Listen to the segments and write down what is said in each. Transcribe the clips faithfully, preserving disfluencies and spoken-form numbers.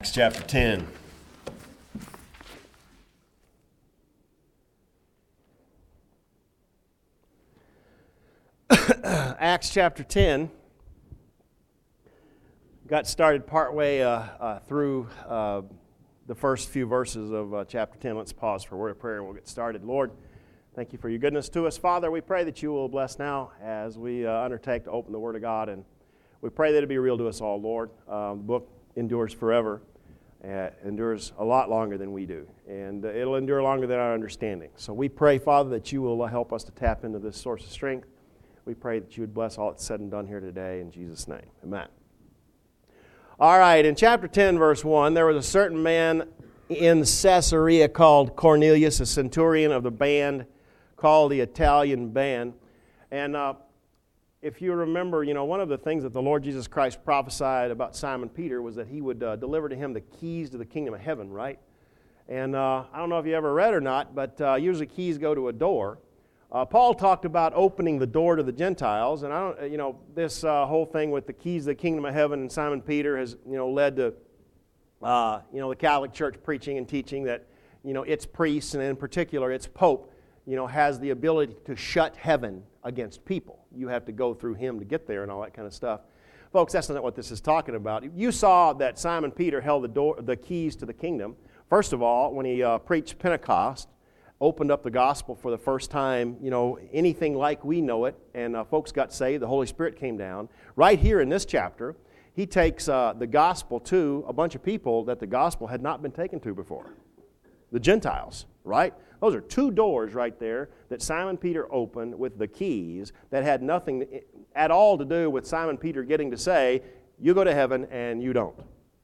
Acts chapter ten. Acts chapter ten got started partway uh, uh, through uh, the first few verses of uh, chapter ten. Let's pause for a word of prayer and we'll get started. Lord, thank you for your goodness to us. Father, we pray that you will bless now as we uh, undertake to open the Word of God, and we pray that it be real to us all, Lord. Uh, the book endures forever, uh, endures a lot longer than we do, and uh, it'll endure longer than our understanding. So we pray, Father, that you will uh, help us to tap into this source of strength. We pray that you would bless all that's said and done here today in Jesus' name. Amen. All right, in chapter ten, verse one, there was a certain man in Caesarea called Cornelius, a centurion of the band called the Italian Band. And uh, if you remember, you know, one of the things that the Lord Jesus Christ prophesied about Simon Peter was that he would uh, deliver to him the keys to the kingdom of heaven, right? And uh, I don't know if you ever read or not, but uh, usually keys go to a door. Uh, Paul talked about opening the door to the Gentiles, and I don't, you know, this uh, whole thing with the keys to the kingdom of heaven and Simon Peter has, you know, led to, uh, you know, the Catholic Church preaching and teaching that, you know, its priests, and in particular its Pope, you know, has the ability to shut heaven against people. You have to go through him to get there and all that kind of stuff. Folks, that's not what this is talking about. You saw that Simon Peter held the door, the keys to the kingdom. First of all, when he uh, preached Pentecost, opened up the gospel for the first time, you know, anything like we know it, and uh, folks got saved, the Holy Spirit came down. Right here in this chapter, he takes uh, the gospel to a bunch of people that the gospel had not been taken to before. The Gentiles, right? Those are two doors right there that Simon Peter opened with the keys that had nothing at all to do with Simon Peter getting to say, you go to heaven and you don't.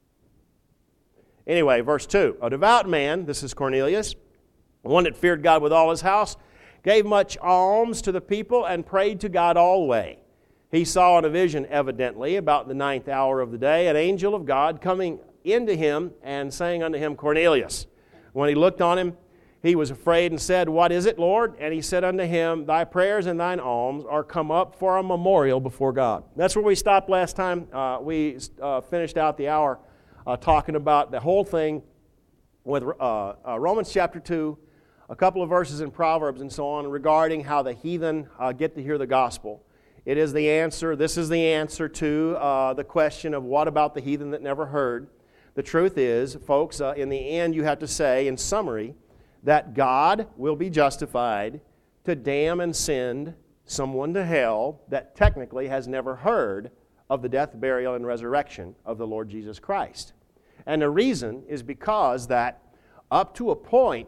Anyway, verse two, a devout man, this is Cornelius, one that feared God with all his house, gave much alms to the people and prayed to God always. He saw in a vision, evidently, about the ninth hour of the day, an angel of God coming into him and saying unto him, Cornelius. When he looked on him, he was afraid and said, What is it, Lord? And he said unto him, Thy prayers and thine alms are come up for a memorial before God. That's where we stopped last time. Uh, we uh, finished out the hour uh, talking about the whole thing with uh, uh, Romans chapter two, a couple of verses in Proverbs and so on regarding how the heathen uh, get to hear the gospel. It is the answer, this is the answer to uh, the question of what about the heathen that never heard. The truth is, folks, uh, in the end you have to say, in summary, that God will be justified to damn and send someone to hell that technically has never heard of the death, burial, and resurrection of the Lord Jesus Christ. And the reason is because that up to a point,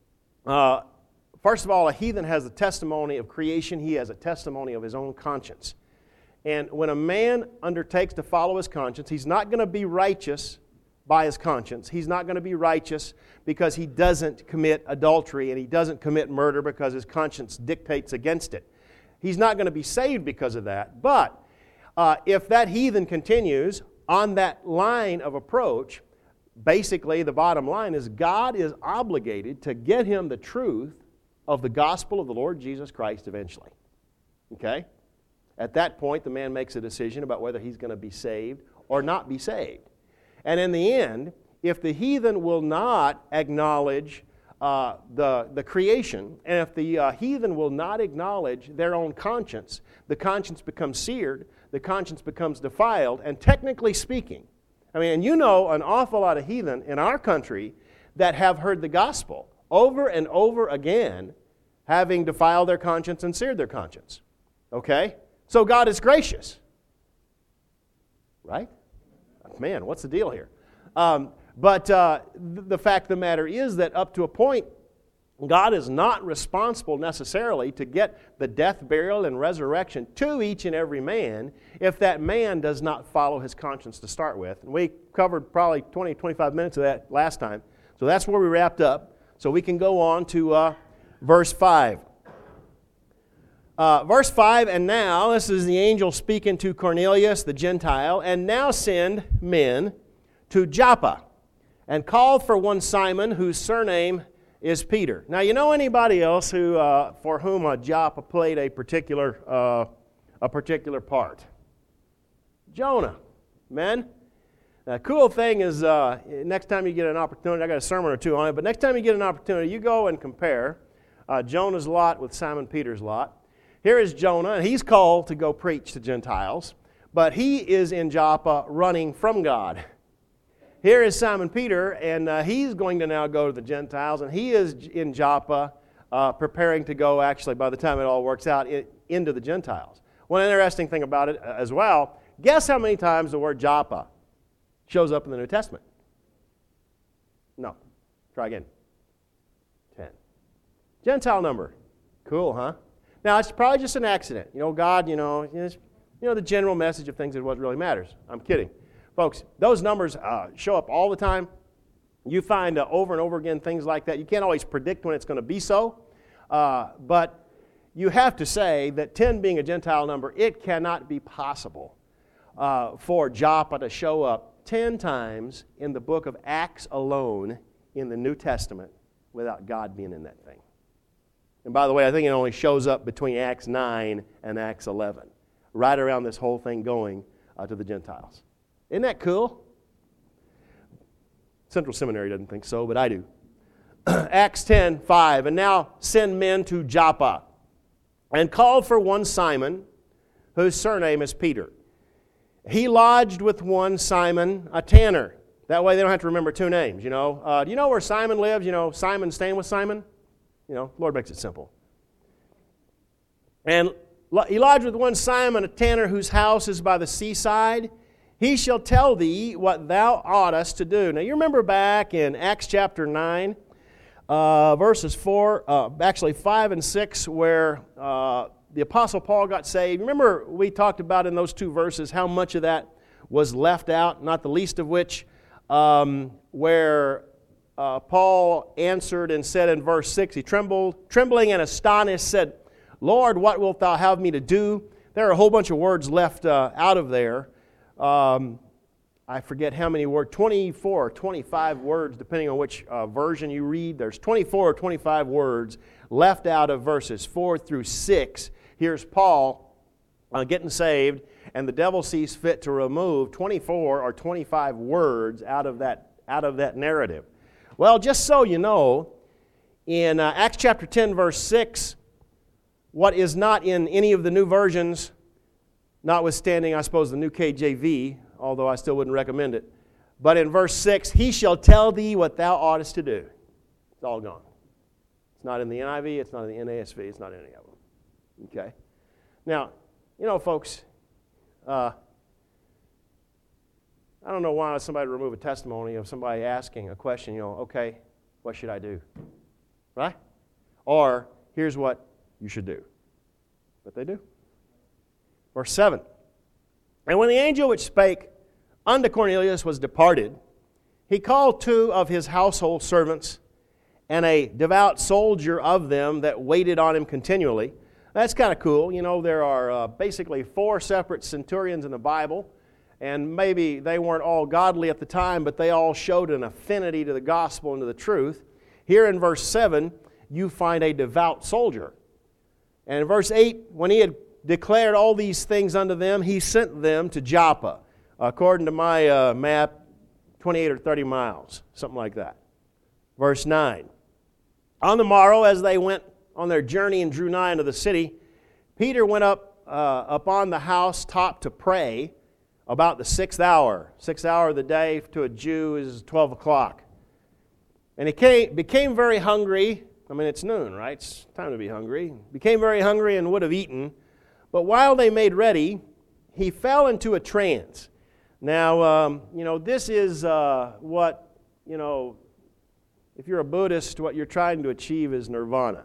Uh, first of all, a heathen has a testimony of creation. He has a testimony of his own conscience. And when a man undertakes to follow his conscience, he's not going to be righteous by his conscience. He's not going to be righteous because he doesn't commit adultery and he doesn't commit murder because his conscience dictates against it. He's not going to be saved because of that. But uh, if that heathen continues on that line of approach, basically, the bottom line is God is obligated to get him the truth of the gospel of the Lord Jesus Christ eventually. Okay? At that point, the man makes a decision about whether he's going to be saved or not be saved. And in the end, if the heathen will not acknowledge uh, the, the creation, and if the uh, heathen will not acknowledge their own conscience, the conscience becomes seared, the conscience becomes defiled, and technically speaking, I mean, and you know an awful lot of heathen in our country that have heard the gospel over and over again, having defiled their conscience and seared their conscience. Okay? So God is gracious. Right? Man, what's the deal here? Um, but uh, the fact of the matter is that up to a point, God is not responsible necessarily to get the death, burial, and resurrection to each and every man if that man does not follow his conscience to start with. And we covered probably twenty, twenty-five minutes of that last time. So that's where we wrapped up. So we can go on to uh, verse five. Uh, verse five, and now, this is the angel speaking to Cornelius, the Gentile, and now send men to Joppa, and call for one Simon, whose surname is Peter. Now, you know anybody else who, uh, for whom uh, Joppa played a particular, uh, a particular part? Jonah. Men? The cool thing is, uh, next time you get an opportunity, I got a sermon or two on it, but next time you get an opportunity, you go and compare uh, Jonah's lot with Simon Peter's lot. Here is Jonah, and he's called to go preach to Gentiles, but he is in Joppa running from God. Here is Simon Peter, and uh, he's going to now go to the Gentiles, and he is in Joppa uh, preparing to go, actually, by the time it all works out, it, into the Gentiles. One interesting thing about it uh, as well, guess how many times the word Joppa shows up in the New Testament? No. Try again. Ten. Gentile number. Cool, huh? Now, it's probably just an accident. You know, God, you know, you know, the general message of things is what really matters. I'm kidding. Folks, those numbers uh, show up all the time. You find uh, over and over again things like that. You can't always predict when it's going to be so. Uh, but you have to say that ten being a Gentile number, it cannot be possible uh, for Joppa to show up ten times in the book of Acts alone in the New Testament without God being in that thing. And by the way, I think it only shows up between Acts nine and Acts eleven, right around this whole thing going uh, to the Gentiles. Isn't that cool? Central Seminary doesn't think so, but I do. Acts ten five, and now send men to Joppa, and called for one Simon, whose surname is Peter. He lodged with one Simon, a tanner. That way they don't have to remember two names, you know. Uh, do you know where Simon lives? You know, Simon staying with Simon? You know, Lord makes it simple. And he lodged with one Simon, a tanner, whose house is by the seaside. He shall tell thee what thou oughtest to do. Now, you remember back in Acts chapter nine, uh, verses four, uh, actually five and six, where uh, the Apostle Paul got saved. Remember we talked about in those two verses how much of that was left out, not the least of which um, where Uh, Paul answered and said in verse six, he trembled, trembling and astonished, said, Lord, what wilt thou have me to do? There are a whole bunch of words left uh, out of there. Um, I forget how many words, twenty-four or twenty-five words, depending on which uh, version you read. There's twenty-four or twenty-five words left out of verses four through six. Here's Paul uh, getting saved, and the devil sees fit to remove twenty-four or twenty-five words out of that, out of that narrative. Well, just so you know, in uh, Acts chapter ten, verse six, what is not in any of the new versions, notwithstanding, I suppose, the new K J V, although I still wouldn't recommend it, but in verse six, he shall tell thee what thou oughtest to do. It's all gone. It's not in the N I V, it's not in the N A S V, it's not in any of them. Okay? Now, you know, folks, uh, I don't know why somebody would remove a testimony of somebody asking a question, you know, okay, what should I do? Right? Or, here's what you should do. But they do. Verse seven. And when the angel which spake unto Cornelius was departed, he called two of his household servants and a devout soldier of them that waited on him continually. That's kind of cool. You know, there are uh, basically four separate centurions in the Bible. And maybe they weren't all godly at the time, but they all showed an affinity to the gospel and to the truth. Here in verse seven, you find a devout soldier. And in verse eight, when he had declared all these things unto them, he sent them to Joppa. According to my uh, map, twenty-eight or thirty miles, something like that. Verse nine. On the morrow, as they went on their journey and drew nigh unto the city, Peter went up uh, upon the house top to pray, about the sixth hour. Sixth hour of the day to a Jew is twelve o'clock. And he came, became very hungry. I mean, it's noon, right? It's time to be hungry. Became very hungry and would have eaten. But while they made ready, he fell into a trance. Now, um, you know, this is uh, what, you know, if you're a Buddhist, what you're trying to achieve is nirvana.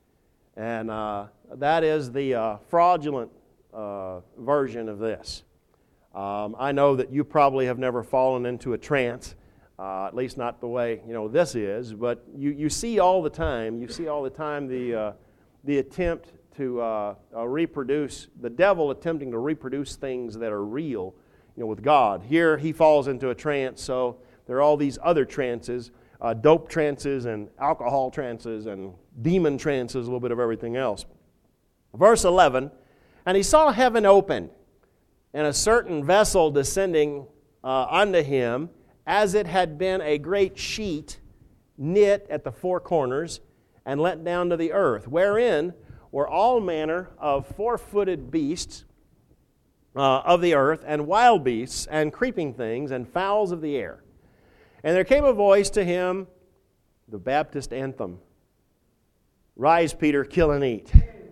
And uh, that is the uh, fraudulent uh, version of this. Um, I know that you probably have never fallen into a trance, uh, at least not the way, you know, this is, but you, you see all the time, you see all the time the, uh, the attempt to uh, uh, reproduce, the devil attempting to reproduce things that are real, you know, with God. Here he falls into a trance, so there are all these other trances, uh, dope trances and alcohol trances and demon trances, a little bit of everything else. Verse eleven, and he saw heaven opened, and a certain vessel descending uh, unto him, as it had been a great sheet knit at the four corners, and let down to the earth, wherein were all manner of four-footed beasts uh, of the earth, and wild beasts, and creeping things, and fowls of the air. And there came a voice to him, the Baptist anthem, Rise, Peter, kill and eat.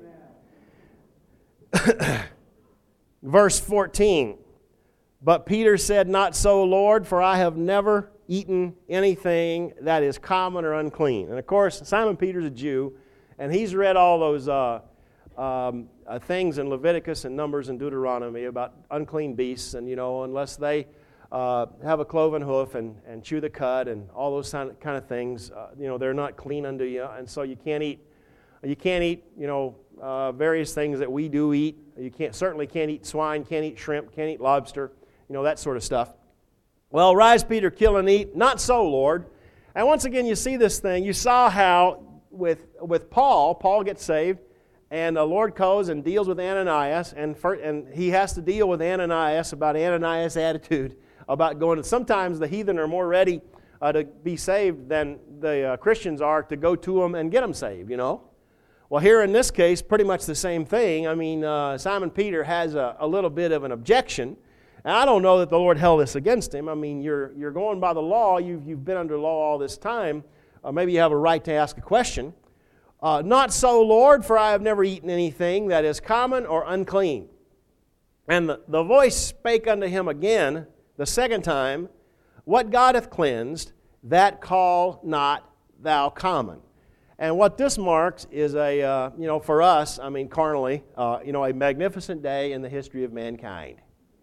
Verse fourteen, But Peter said, Not so, Lord, for I have never eaten anything that is common or unclean. And of course, Simon Peter's a Jew, and he's read all those uh, um, uh, things in Leviticus and Numbers and Deuteronomy about unclean beasts, and, you know, unless they uh, have a cloven hoof and, and chew the cud and all those kind of things, uh, you know, they're not clean unto you, and so you can't eat, you can't eat, you know, uh, various things that we do eat. You can't certainly can't eat swine, can't eat shrimp, can't eat lobster, you know, that sort of stuff. Well, rise, Peter, kill and eat. Not so, Lord. And once again, you see this thing. You saw how with with Paul, Paul gets saved, and the Lord goes and deals with Ananias, and for, and he has to deal with Ananias about Ananias' attitude about going. Sometimes the heathen are more ready uh, to be saved than the uh, Christians are to go to them and get them saved, you know. Well, here in this case, pretty much the same thing. I mean, uh, Simon Peter has a, a little bit of an objection. And I don't know that the Lord held this against him. I mean, you're you're going by the law. You've, you've been under law all this time. Uh, maybe you have a right to ask a question. Uh, Not so, Lord, for I have never eaten anything that is common or unclean. And the, the voice spake unto him again, the second time, What God hath cleansed, that call not thou common. And what this marks is a, uh, you know, for us, I mean, carnally, uh, you know, a magnificent day in the history of mankind.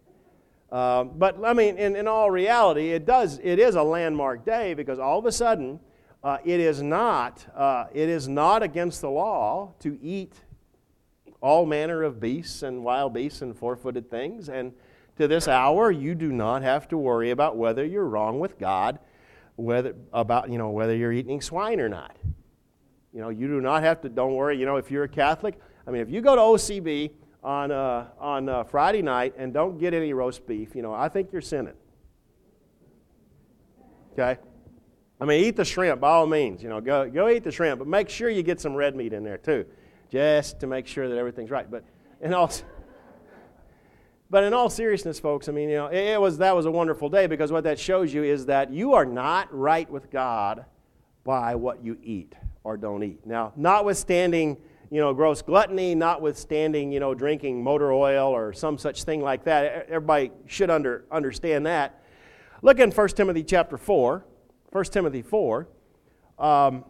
Uh, but, I mean, in, in all reality, it does, it is a landmark day because all of a sudden, uh, it is not, uh, it is not against the law to eat all manner of beasts and wild beasts and four-footed things. And to this hour, you do not have to worry about whether you're wrong with God, whether, about, you know, whether you're eating swine or not. You know, you do not have to, don't worry, you know, if you're a Catholic, I mean, if you go to O C B on uh, on uh, Friday night and don't get any roast beef, you know, I think you're sinning. Okay? I mean, eat the shrimp by all means, you know, go go eat the shrimp, but make sure you get some red meat in there too, just to make sure that everything's right. But in all, but in all seriousness, folks, I mean, you know, it, it was that was a wonderful day because what that shows you is that you are not right with God by what you eat or don't eat. Now, notwithstanding, you know, gross gluttony, notwithstanding, you know, drinking motor oil or some such thing like that, everybody should under, understand that. Look in First Timothy chapter four, First Timothy four. Um,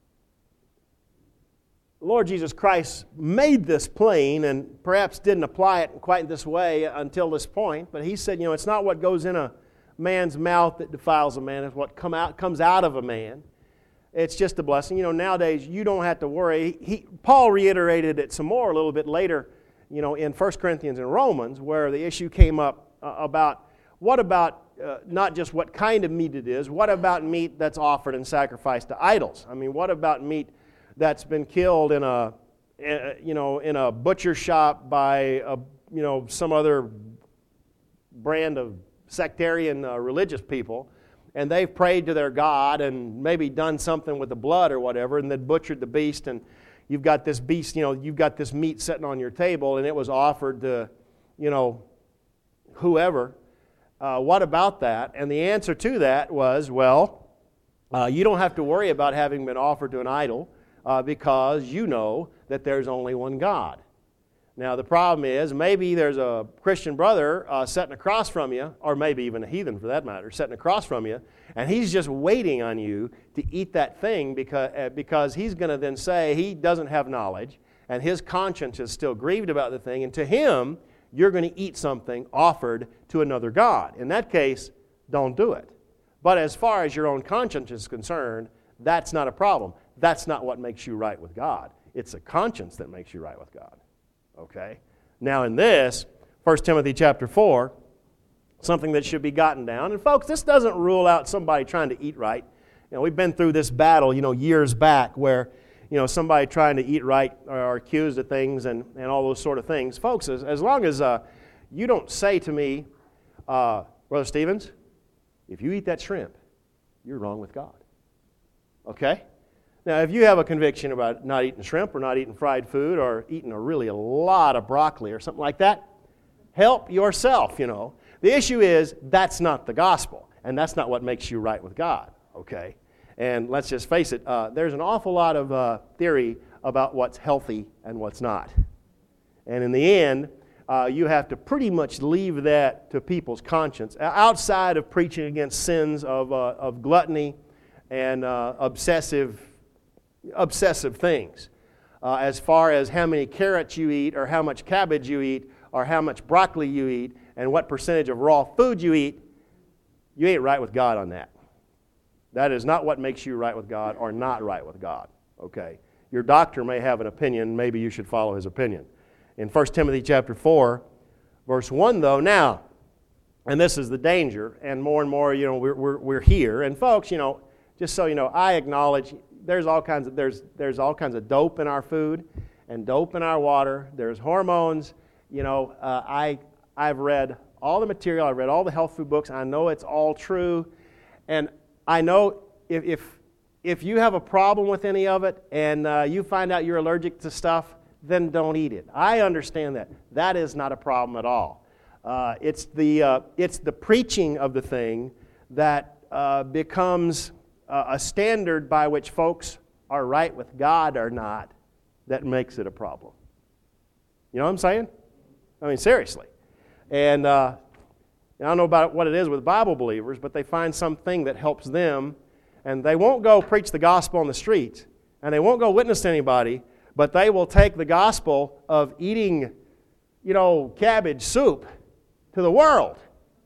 Lord Jesus Christ made this plain and perhaps didn't apply it quite this way until this point, but he said, you know, it's not what goes in a man's mouth that defiles a man, it's what come out, comes out of a man. It's just a blessing. You know, nowadays you don't have to worry. He, Paul reiterated it some more a little bit later, you know, in First Corinthians and Romans, where the issue came up uh, about what about uh, not just what kind of meat it is, what about meat that's offered and sacrificed to idols? I mean, what about meat that's been killed in a, you know, in a butcher shop by a, you know, some other brand of sectarian uh, religious people? And they've prayed to their God and maybe done something with the blood or whatever, and then butchered the beast, and you've got this beast, you know, you've got this meat sitting on your table, and it was offered to, you know, whoever. Uh, what about that? And the answer to that was, well, uh, you don't have to worry about having been offered to an idol uh, because you know that there's only one God. Now, the problem is maybe there's a Christian brother uh, sitting across from you, or maybe even a heathen for that matter, sitting across from you, and he's just waiting on you to eat that thing because, uh, because he's going to then say he doesn't have knowledge, and his conscience is still grieved about the thing, and to him, you're going to eat something offered to another god. In that case, don't do it. But as far as your own conscience is concerned, that's not a problem. That's not what makes you right with God. It's a conscience that makes you right with God. Okay? Now in this, First Timothy chapter four, something that should be gotten down. And folks, this doesn't rule out somebody trying to eat right. You know, we've been through this battle, you know, years back where, you know, somebody trying to eat right are accused of things and, and all those sort of things. Folks, as, as long as uh, you don't say to me, uh, Brother Stevens, if you eat that shrimp, you're wrong with God. Okay? Now, if you have a conviction about not eating shrimp or not eating fried food or eating a really a lot of broccoli or something like that, help yourself, you know. The issue is that's not the gospel, and that's not what makes you right with God, okay? And let's just face it, uh, there's an awful lot of uh, theory about what's healthy and what's not. And in the end, uh, you have to pretty much leave that to people's conscience, outside of preaching against sins of, uh, of gluttony and uh, obsessive obsessive things. Uh, as far as how many carrots you eat or how much cabbage you eat or how much broccoli you eat and what percentage of raw food you eat, you ain't right with God on that. That is not what makes you right with God or not right with God. Okay? Your doctor may have an opinion. Maybe you should follow his opinion. In First Timothy chapter four, verse one, though, now, and this is the danger, and more and more, you know, we're, we're, we're here. And folks, you know, just so you know, I acknowledge there's all kinds of there's there's all kinds of dope in our food and dope in our water. There's hormones. You know, uh, I I've read all the material. I've read all the health food books. I know it's all true, and I know if if, if you have a problem with any of it and uh, you find out you're allergic to stuff, then don't eat it. I understand that. That is not a problem at all. Uh, it's the uh, it's the preaching of the thing that uh, becomes a standard by which folks are right with God or not that makes it a problem. You know what I'm saying? I mean, seriously. And uh, I don't know about what it is with Bible believers, but they find something that helps them, and they won't go preach the gospel on the streets, and they won't go witness to anybody, but they will take the gospel of eating, you know, cabbage soup to the world.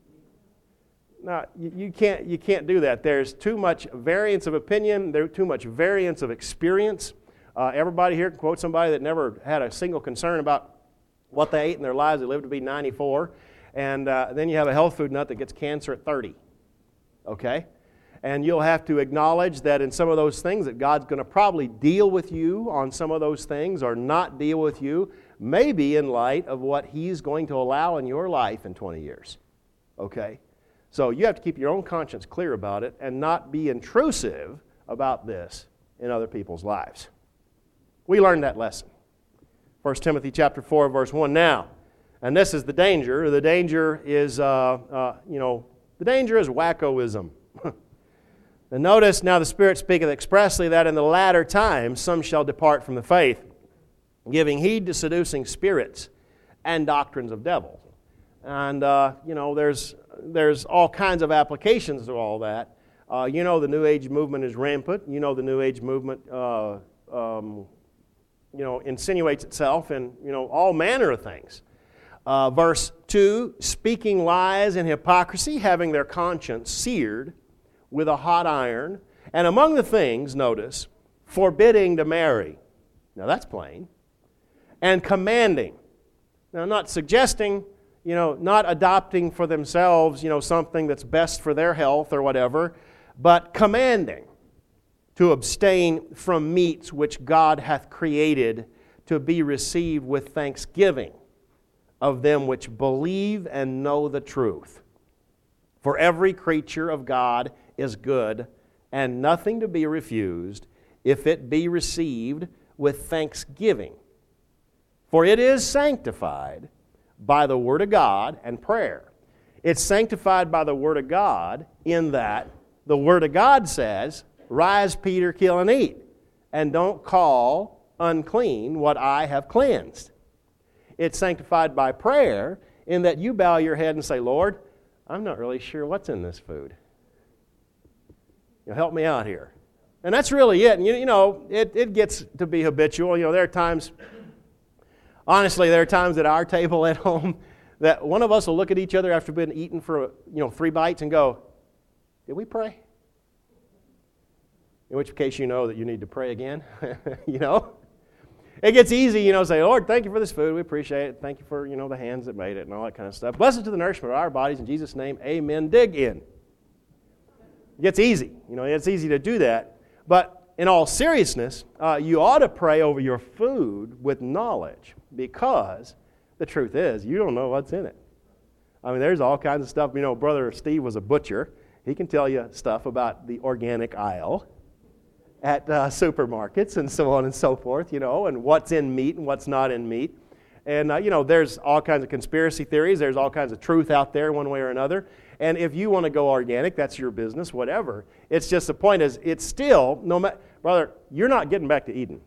Now, you, you can't you can't do that. There's too much variance of opinion. There's too much variance of experience. Uh, everybody here can quote somebody that never had a single concern about what they ate in their lives. They lived to be ninety-four. And uh, then you have a health food nut that gets cancer at thirty. Okay? And you'll have to acknowledge that in some of those things that God's going to probably deal with you on some of those things or not deal with you, maybe in light of what He's going to allow in your life in twenty years. Okay? So you have to keep your own conscience clear about it and not be intrusive about this in other people's lives. We learned that lesson. First Timothy chapter four, verse one. Now, and this is the danger. The danger is, uh, uh, you know, the danger is wackoism. And notice, now the Spirit speaketh expressly that in the latter times some shall depart from the faith, giving heed to seducing spirits and doctrines of devils. And, uh, you know, there's there's all kinds of applications to all that. Uh, you know the New Age movement is rampant. You know the New Age movement, uh, um, you know, insinuates itself in, you know, all manner of things. Uh, verse two, speaking lies and hypocrisy, having their conscience seared with a hot iron. And among the things, notice, forbidding to marry. Now that's plain. And commanding. Now not suggesting, you know, not adopting for themselves, you know, something that's best for their health or whatever, but commanding to abstain from meats which God hath created to be received with thanksgiving of them which believe and know the truth. For every creature of God is good, and nothing to be refused, if it be received with thanksgiving. For it is sanctified by the Word of God and prayer. It's sanctified by the Word of God in that the Word of God says, rise, Peter, kill and eat, and don't call unclean what I have cleansed. It's sanctified by prayer in that you bow your head and say, Lord, I'm not really sure what's in this food. You know, help me out here. And that's really it. And you, you know, it, it gets to be habitual. You know, there are times... Honestly, there are times at our table at home that one of us will look at each other after being eaten for, you know, three bites and go, did we pray? In which case you know that you need to pray again, you know. It gets easy, you know, say, Lord, thank you for this food. We appreciate it. Thank you for, you know, the hands that made it and all that kind of stuff. Blessed to the nourishment of our bodies in Jesus' name. Amen. Dig in. It gets easy. You know, it's easy to do that. But in all seriousness, uh, you ought to pray over your food with knowledge, because the truth is, you don't know what's in it. I mean, there's all kinds of stuff. You know, Brother Steve was a butcher. He can tell you stuff about the organic aisle at uh, supermarkets and so on and so forth, you know, and what's in meat and what's not in meat. And, uh, you know, there's all kinds of conspiracy theories. There's all kinds of truth out there one way or another. And if you want to go organic, that's your business, whatever. It's just the point is, it's still, no matter, brother, you're not getting back to Eden.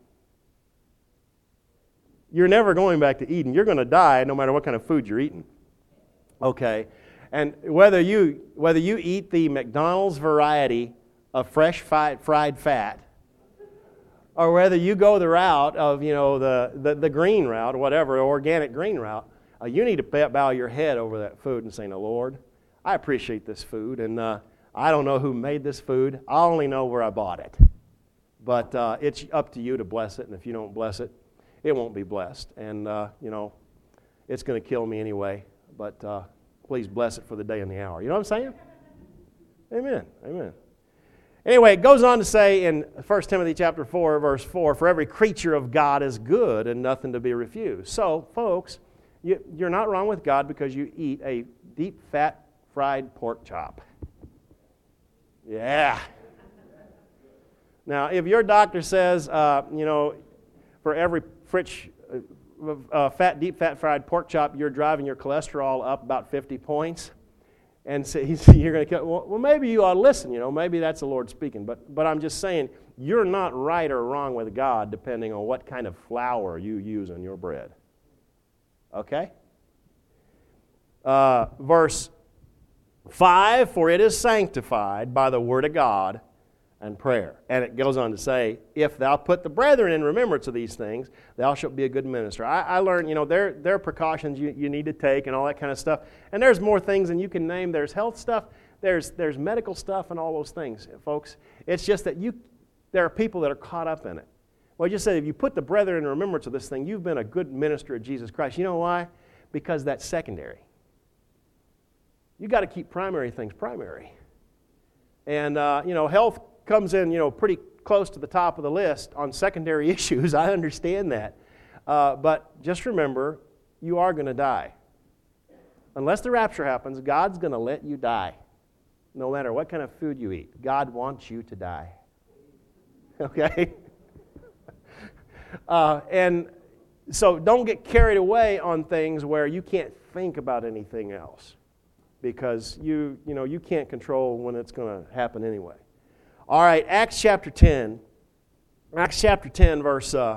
You're never going back to Eden. You're going to die no matter what kind of food you're eating. Okay? And whether you whether you eat the McDonald's variety of fresh fried, fried fat, or whether you go the route of, you know, the, the, the green route, or whatever, organic green route, uh, you need to bow your head over that food and say, "No, Lord, I appreciate this food, and uh, I don't know who made this food. I only know where I bought it. But uh, it's up to you to bless it, and if you don't bless it, it won't be blessed. And, uh, you know, it's going to kill me anyway, but uh, please bless it for the day and the hour." You know what I'm saying? Amen. Amen. Anyway, it goes on to say in First Timothy chapter four, verse four, "For every creature of God is good and nothing to be refused." So, folks, you, you're not wrong with God because you eat a deep, fat, fried pork chop. Yeah. Now, if your doctor says, uh, you know, for every fritch, uh, uh, fat, deep, fat, fried pork chop, you're driving your cholesterol up about fifty points, and so he's, you're going to kill, well, well, maybe you ought to listen, you know, maybe that's the Lord speaking. But, but I'm just saying, you're not right or wrong with God depending on what kind of flour you use on your bread. Okay? Uh, verse five, "For it is sanctified by the word of God and prayer." And it goes on to say, "If thou put the brethren in remembrance of these things, thou shalt be a good minister." I, I learned, you know, there, there are precautions you, you need to take and all that kind of stuff. And there's more things than you can name. There's health stuff, there's, there's medical stuff and all those things, folks. It's just that you, there are people that are caught up in it. Well, I just said, if you put the brethren in remembrance of this thing, you've been a good minister of Jesus Christ. You know why? Because that's secondary. You got to keep primary things primary. And, uh, you know, health comes in, you know, pretty close to the top of the list on secondary issues. I understand that. Uh, but just remember, you are going to die. Unless the rapture happens, God's going to let you die. No matter what kind of food you eat. God wants you to die. Okay? uh, and so don't get carried away on things where you can't think about anything else. Because you, you know, you can't control when it's going to happen anyway. All right, Acts chapter ten. Acts chapter ten, verse... Uh,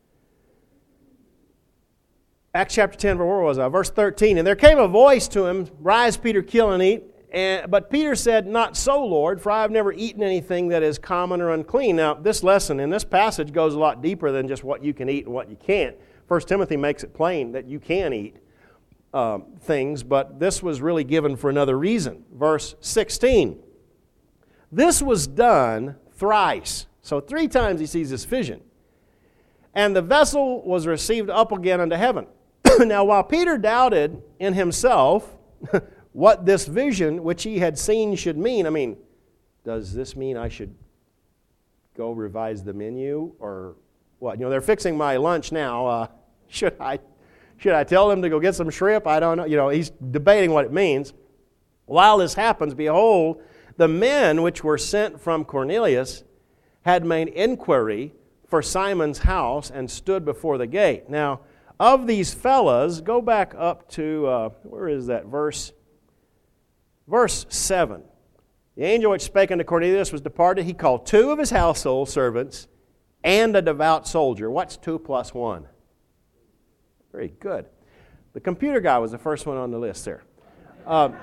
Acts chapter ten, where was I? Verse thirteen. "And there came a voice to him, Rise, Peter, kill and eat. And, but Peter said, Not so, Lord, for I have never eaten anything that is common or unclean." Now, this lesson in this passage goes a lot deeper than just what you can eat and what you can't. First Timothy makes it plain that you can eat Um, things, but this was really given for another reason. Verse sixteen. "This was done thrice." So three times he sees this vision. "And the vessel was received up again unto heaven." Now while Peter doubted in himself what this vision which he had seen should mean, I mean, does this mean I should go revise the menu or what? You know, they're fixing my lunch now. Uh, should I Should I tell them to go get some shrimp? I don't know. You know, he's debating what it means. "While this happens, behold, the men which were sent from Cornelius had made inquiry for Simon's house and stood before the gate." Now, of these fellows, go back up to, uh, where is that verse? Verse seven. "The angel which spake unto Cornelius was departed. He called two of his household servants and a devout soldier." What's two plus one? Very good. The computer guy was the first one on the list there. Um,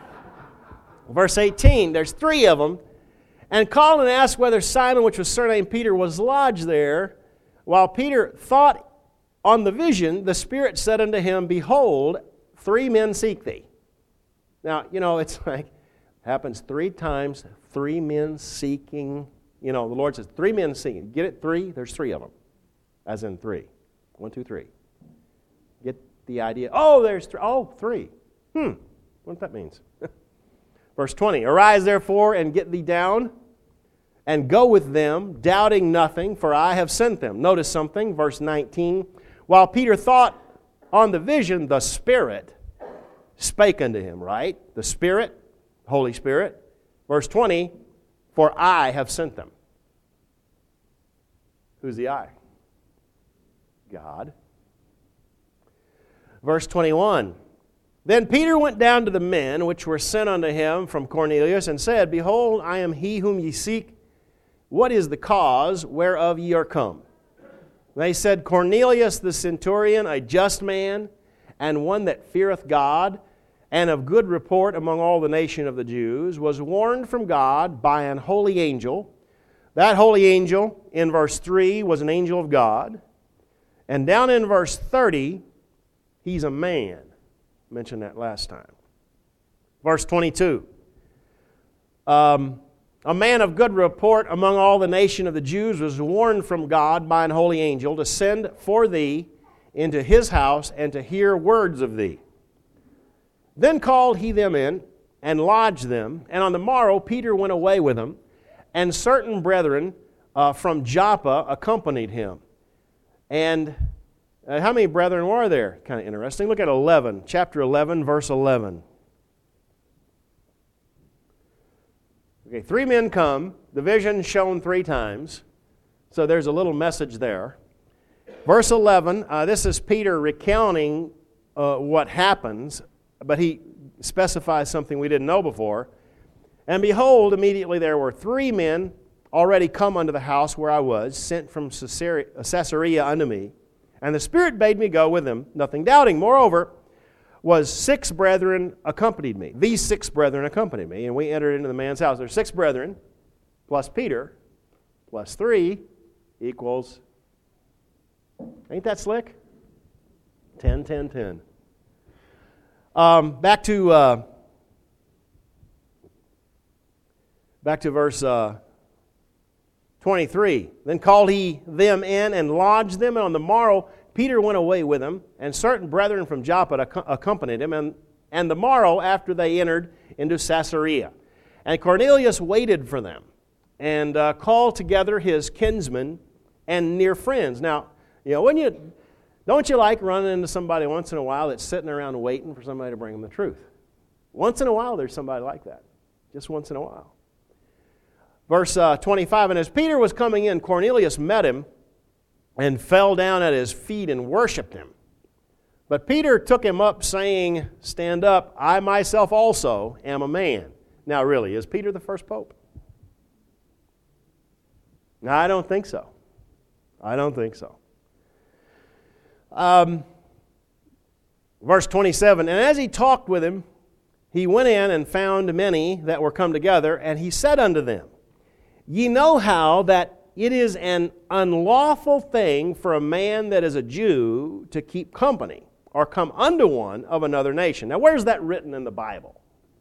verse eighteen, there's three of them. "And called and asked whether Simon, which was surnamed Peter, was lodged there. While Peter thought on the vision, the Spirit said unto him, Behold, three men seek thee." Now, you know, it's like, happens three times, three men seeking. You know, the Lord says, three men seeking. Get it? Three? There's three of them. As in three. One, two, three. Get the idea. Oh, there's three. Oh, three. Hmm. What that means. Verse twenty. "Arise therefore and get thee down and go with them, doubting nothing, for I have sent them." Notice something. Verse nineteen. "While Peter thought on the vision, the Spirit spake unto him, right? The Spirit, Holy Spirit. Verse twenty, for I have sent them. Who's the I? God. Verse twenty-one, then Peter went down to the men which were sent unto him from Cornelius, and said, behold, I am he whom ye seek. What is the cause whereof ye are come? They said, Cornelius the centurion, a just man, and one that feareth God, and of good report among all the nation of the Jews, was warned from God by an holy angel. That holy angel, in verse three, was an angel of God. And down in verse thirty, he's a man. I mentioned that last time. Verse twenty-two. Um, a man of good report among all the nation of the Jews was warned from God by an holy angel to send for thee into his house and to hear words of thee. Then called he them in and lodged them. And on the morrow Peter went away with them, and certain brethren uh, from Joppa accompanied him. And uh, how many brethren were there? Kind of interesting. Look at eleven, chapter eleven, verse eleven. Okay, three men come, the vision shown three times. So there's a little message there. Verse eleven, uh, this is Peter recounting uh, what happens, but he specifies something we didn't know before. And behold, immediately there were three men already come unto the house where I was, sent from Caesarea, Caesarea unto me. And the Spirit bade me go with them, nothing doubting. Moreover, was six brethren accompanied me. These six brethren accompanied me, and we entered into the man's house. There's six brethren, plus Peter, plus three, equals, ain't that slick? Ten, ten, ten. Um, back to uh, back to verse uh, twenty-three. Then called he them in and lodged them, and on the morrow Peter went away with them, and certain brethren from Joppa accompanied him, and, and the morrow after they entered into Caesarea. And Cornelius waited for them, and uh, called together his kinsmen and near friends. Now, you know, when you don't you like running into somebody once in a while that's sitting around waiting for somebody to bring them the truth? Once in a while, there's somebody like that. Just once in a while. Verse uh, twenty-five, and as Peter was coming in, Cornelius met him and fell down at his feet and worshipped him. But Peter took him up, saying, stand up, I myself also am a man. Now really, is Peter the first pope? No, I don't think so. I don't think so. Um, verse twenty-seven, and as he talked with him, he went in and found many that were come together, and he said unto them, ye know how that it is an unlawful thing for a man that is a Jew to keep company or come unto one of another nation. Now, where's that written in the Bible?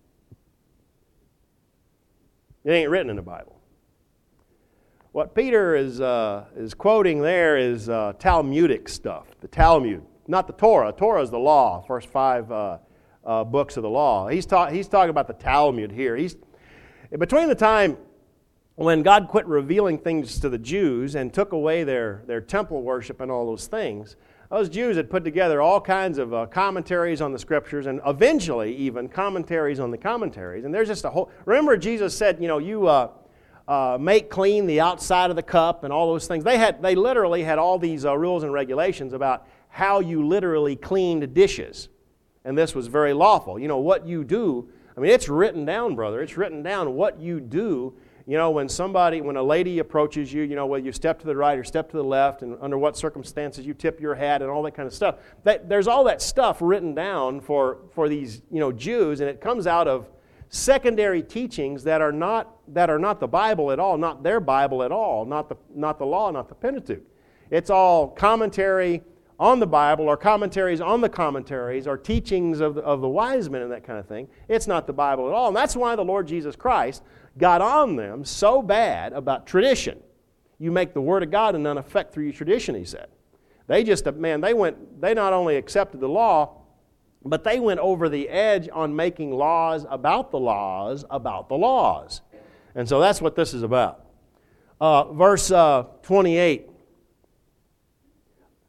It ain't written in the Bible. What Peter is uh, is quoting there is uh, Talmudic stuff, the Talmud, not the Torah. Torah is the law, first five uh, uh, books of the law. He's, ta- he's talking about the Talmud here. He's between the time when God quit revealing things to the Jews and took away their, their temple worship and all those things, those Jews had put together all kinds of uh, commentaries on the Scriptures, and eventually even commentaries on the commentaries. And there's just a whole... Remember Jesus said, you know, you uh, uh, make clean the outside of the cup and all those things. They had, they literally had all these uh, rules and regulations about how you literally cleaned dishes. And this was very lawful. You know, what you do... I mean, it's written down, brother. It's written down what you do. You know, when somebody, when a lady approaches you, you know, whether you step to the right or step to the left, and under what circumstances you tip your hat and all that kind of stuff. That, there's all that stuff written down for, for these, you know, Jews, and it comes out of secondary teachings that are not that are not the Bible at all, not their Bible at all, not the not the law, not the Pentateuch. It's all commentary on the Bible, or commentaries on the commentaries, or teachings of the, of the wise men and that kind of thing. It's not the Bible at all. And that's why the Lord Jesus Christ got on them so bad about tradition. You make the Word of God in none effect through your tradition, he said. They just, man, they went, they not only accepted the law, but they went over the edge on making laws about the laws about the laws. And so that's what this is about. Uh, verse uh, twenty-eight.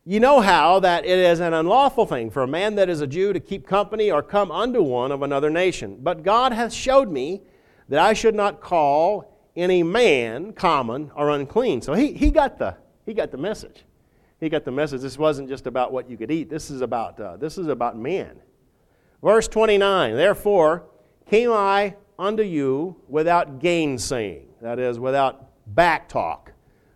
"You know how that it is an unlawful thing for a man that is a Jew to keep company or come unto one of another nation. But God hath showed me that I should not call any man common or unclean." So he, he, got the, he got the message. He got the message. This wasn't just about what you could eat. This is about, uh, this is about men. Verse twenty-nine, "Therefore came I unto you without gainsaying," that is, without back talk,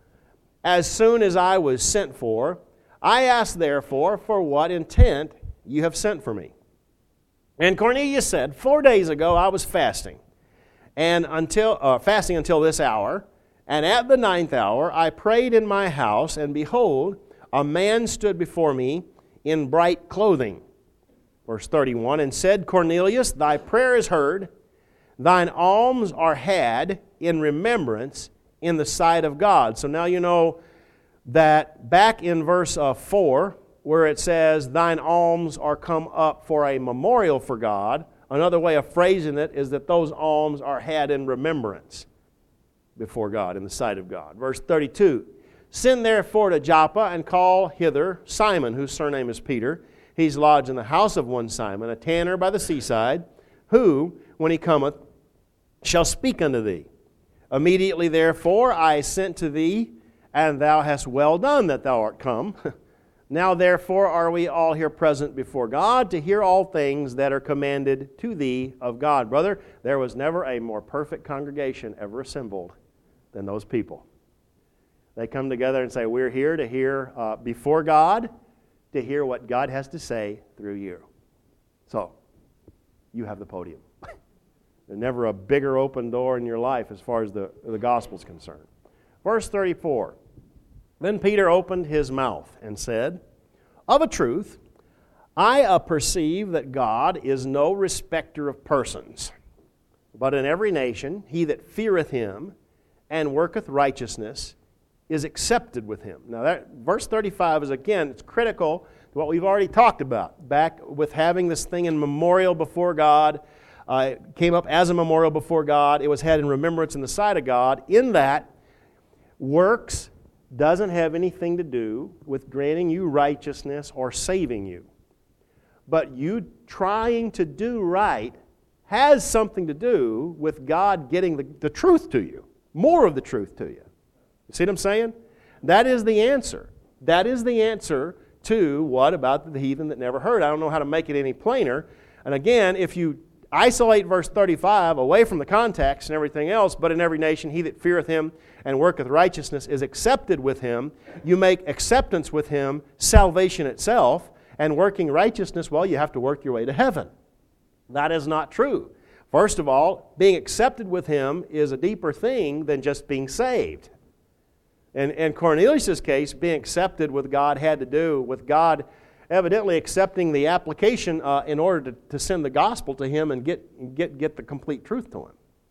"as soon as I was sent for. I ask therefore for what intent you have sent for me." And Cornelius said, "Four days ago I was fasting, and until uh, fasting until this hour, and at the ninth hour I prayed in my house, and behold, a man stood before me in bright clothing." Verse thirty-one, "And said, Cornelius, thy prayer is heard, thine alms are had in remembrance in the sight of God." So now you know that back in verse uh, four, where it says, "Thine alms are come up for a memorial for God," another way of phrasing it is that those alms are had in remembrance before God, in the sight of God. Verse thirty-two, "Send therefore to Joppa, and call hither Simon, whose surname is Peter. He's lodged in the house of one Simon, a tanner by the seaside, who, when he cometh, shall speak unto thee. Immediately therefore I sent to thee, and thou hast well done that thou art come. Now therefore are we all here present before God to hear all things that are commanded to thee of God." Brother, there was never a more perfect congregation ever assembled than those people. They come together and say, we're here to hear uh, before God, to hear what God has to say through you. So, you have the podium. There's never a bigger open door in your life as far as the, the gospel is concerned. Verse thirty-four, "Then Peter opened his mouth and said, Of a truth, I uh, perceive that God is no respecter of persons, but in every nation he that feareth him and worketh righteousness is accepted with him." Now that verse thirty-five is, again, it's critical to what we've already talked about. Back with having this thing in memorial before God. Uh, it came up as a memorial before God. It was had in remembrance in the sight of God. In that, works doesn't have anything to do with granting you righteousness or saving you. But you trying to do right has something to do with God getting the, the truth to you. More of the truth to you. You see what I'm saying? That is the answer. That is the answer to what about the heathen that never heard. I don't know how to make it any plainer. And again, if you isolate verse thirty-five away from the context and everything else, "But in every nation he that feareth him and worketh righteousness is accepted with him," you make acceptance with him salvation itself, and working righteousness, well, you have to work your way to heaven. That is not true. First of all, being accepted with him is a deeper thing than just being saved. And in Cornelius' case, being accepted with God had to do with God evidently accepting the application uh, in order to, to send the gospel to him and get, get, get the complete truth to him.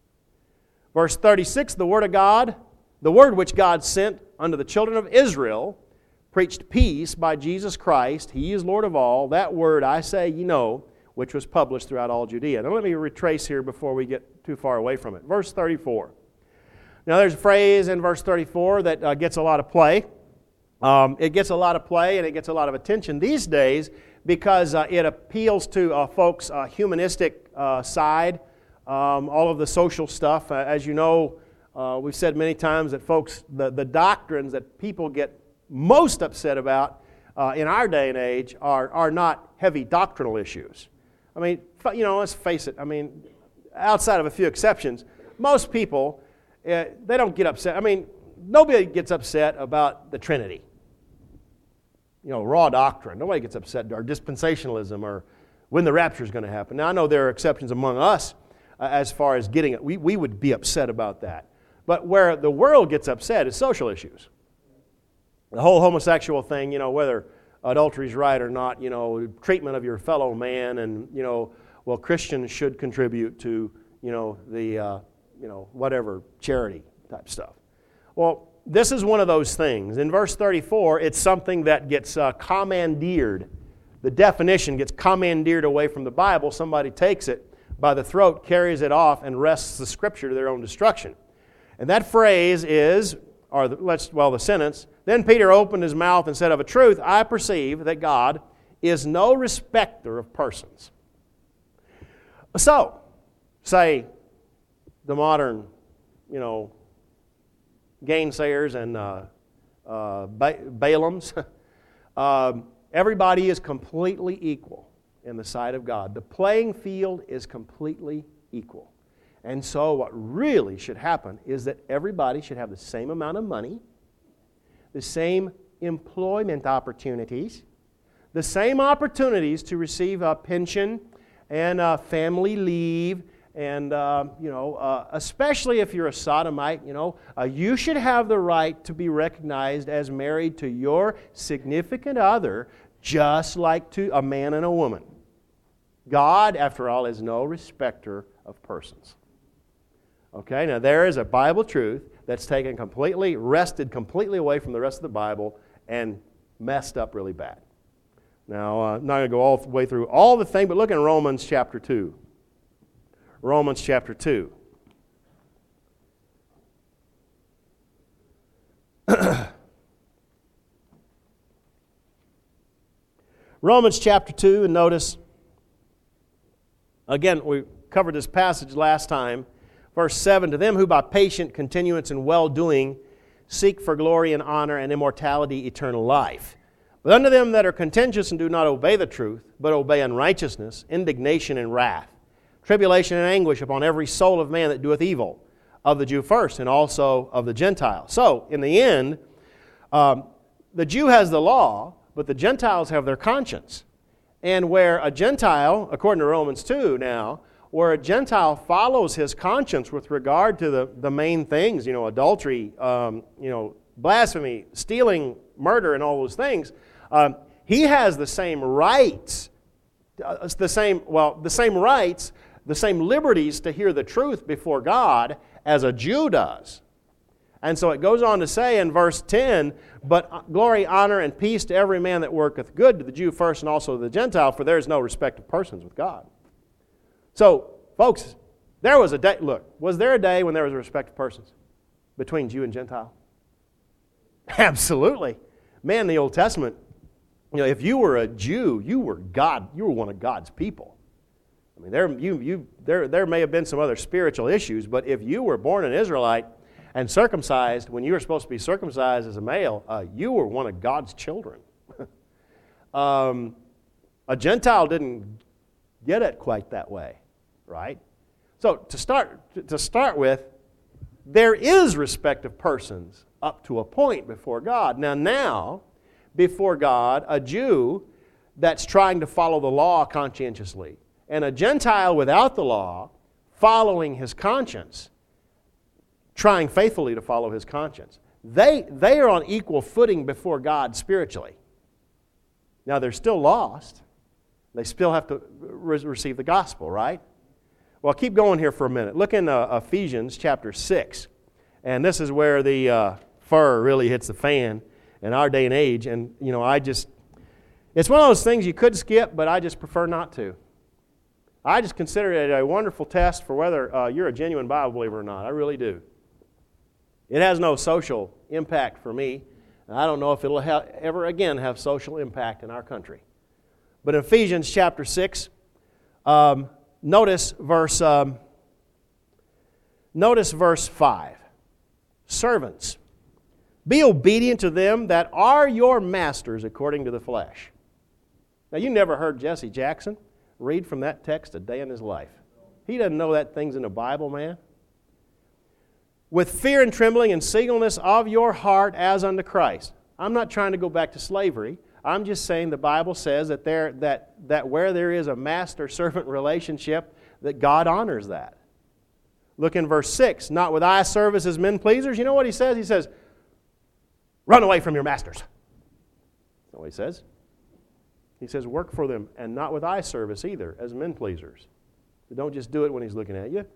Verse thirty-six, "The word of God, the word which God sent unto the children of Israel, preached peace by Jesus Christ. He is Lord of all. That word I say ye know, which was published throughout all Judea." Now let me retrace here before we get too far away from it. Verse thirty-four. Now there's a phrase in verse thirty-four that uh, gets a lot of play. Um, it gets a lot of play and it gets a lot of attention these days because uh, it appeals to uh, folks' uh, humanistic uh, side, um, all of the social stuff. Uh, as you know, uh, we've said many times that folks, the, the doctrines that people get most upset about uh, in our day and age are, are not heavy doctrinal issues. I mean, you know, let's face it. I mean, outside of a few exceptions, most people, uh, they don't get upset. I mean, nobody gets upset about the Trinity. You know, raw doctrine. Nobody gets upset, or dispensationalism, or when the rapture is going to happen. Now, I know there are exceptions among us uh, as far as getting it. We, we would be upset about that. But where the world gets upset is social issues. The whole homosexual thing, you know, whether adultery is right or not, you know, treatment of your fellow man, and, you know, well, Christians should contribute to, you know, the, uh, you know, whatever, charity type stuff. Well, this is one of those things. In verse thirty-four, it's something that gets uh, commandeered. The definition gets commandeered away from the Bible. Somebody takes it by the throat, carries it off, and wrests the Scripture to their own destruction. And that phrase is or the, let's, well, the sentence, then Peter opened his mouth and said, of a truth, I perceive that God is no respecter of persons. So, say the modern, you know, gainsayers and uh, uh, ba- Balaams, uh, everybody is completely equal in the sight of God. The playing field is completely equal. And so what really should happen is that everybody should have the same amount of money, the same employment opportunities, the same opportunities to receive a pension and uh, family leave, and, uh, you know, uh, especially if you're a sodomite, you know, uh, you should have the right to be recognized as married to your significant other, just like to a man and a woman. God, after all, is no respecter of persons. Okay, now there is a Bible truth that's taken completely, wrested completely away from the rest of the Bible and messed up really bad. Now, uh, I'm not going to go all the way through all the thing, but look in Romans chapter two. Romans chapter two. Romans chapter two, and notice, again, we covered this passage last time. Verse seven, to them who by patient continuance in well-doing seek for glory and honor and immortality, eternal life. But unto them that are contentious and do not obey the truth, but obey unrighteousness, indignation and wrath, tribulation and anguish upon every soul of man that doeth evil, of the Jew first, and also of the Gentile. So, in the end, um, the Jew has the law, but the Gentiles have their conscience. And where a Gentile, according to Romans two now, where a Gentile follows his conscience with regard to the, the main things, you know, adultery, um, you know, blasphemy, stealing, murder, and all those things, um, he has the same rights, uh, the same, well, the same rights, the same liberties to hear the truth before God as a Jew does. And so it goes on to say in verse ten, but glory, honor, and peace to every man that worketh good, to the Jew first and also to the Gentile, for there is no respect of persons with God. So, folks, there was a day, look, was there a day when there was a respect of persons between Jew and Gentile? Absolutely. Man, in the Old Testament, you know, if you were a Jew, you were God, you were one of God's people. I mean, there, you, you, there, there may have been some other spiritual issues, but if you were born an Israelite and circumcised when you were supposed to be circumcised as a male, uh, you were one of God's children. um, a Gentile didn't get it quite that way, right? So to start to start with, there is respect of persons up to a point before God. Now, now, before God, a Jew that's trying to follow the law conscientiously, and a Gentile without the law following his conscience, trying faithfully to follow his conscience, they, they are on equal footing before God spiritually. Now, they're still lost. They still have to re- receive the gospel, right? Well, keep going here for a minute. Look in uh, Ephesians chapter six. And this is where the uh, fur really hits the fan in our day and age. And, you know, I just, it's one of those things you could skip, but I just prefer not to. I just consider it a wonderful test for whether uh, you're a genuine Bible believer or not. I really do. It has no social impact for me. And I don't know if it'll ha- ever again have social impact in our country. But in Ephesians chapter six, um, notice verse um, notice verse five. Servants, be obedient to them that are your masters according to the flesh. Now, you never heard Jesse Jackson read from that text a day in his life. He doesn't know that thing's in the Bible, man. With fear and trembling and singleness of your heart as unto Christ. I'm not trying to go back to slavery. I'm just saying the Bible says that there that that where there is a master-servant relationship, that God honors that. Look in verse six. Not with eye service as men pleasers. You know what he says? He says, run away from your masters. That's what he says. He says, work for them, and not with eye service either, as men pleasers. So don't just do it when he's looking at you.